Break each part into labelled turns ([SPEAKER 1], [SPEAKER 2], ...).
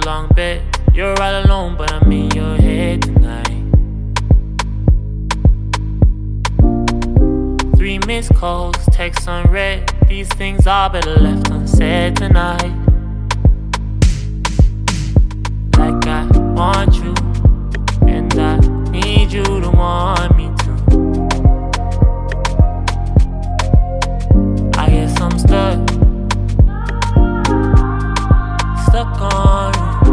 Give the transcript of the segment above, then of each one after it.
[SPEAKER 1] long bed. You're all alone, but I'm in your head tonight. 3 missed calls, texts unread. These things are better left unsaid tonight. Like I want you, and I need you to want me too. I guess I'm stuck on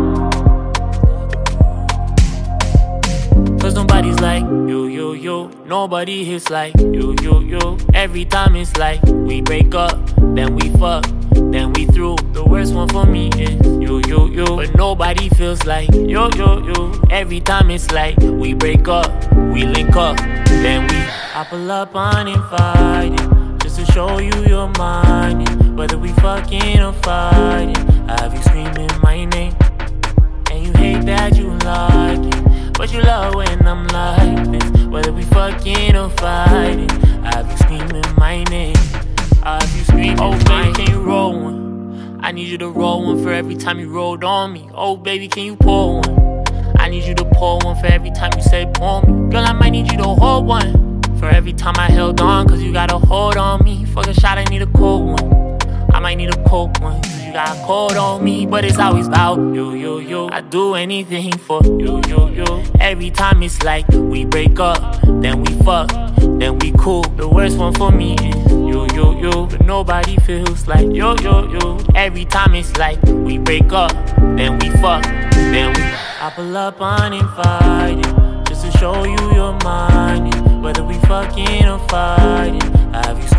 [SPEAKER 1] you. Cause nobody's like you. Nobody hits like you. Every time it's like we break up, then we fuck, then we through. The worst one for me is you. But nobody feels like you. Every time it's like we break up, we link up, then we pull up uninvited, just to show you you're mine. Whether we fucking or fighting, I have you screaming my name, and you hate that you like it, but you love when I'm like this. Whether we fucking or fighting, I have you screaming my name. I have you screaming, oh baby, can you roll one? I need you to roll one for every time you rolled on me. Oh baby, can you pour one? I need you to pour one for every time you say pour me. Girl, I might need you to hold one for every time I held on, cause you got a hold on me. Fuck a shot, I need a cold one. I might need a cold one, cause you got a cold on me. But it's always about you. I do anything for you. Every time it's like we break up, then we fuck, then we cool. The worst one for me is you. But nobody feels like you. Every time it's like we break up, then we fuck, then we pull up uninvited, just to show you you're mine. Whether we fucking or fighting, I have you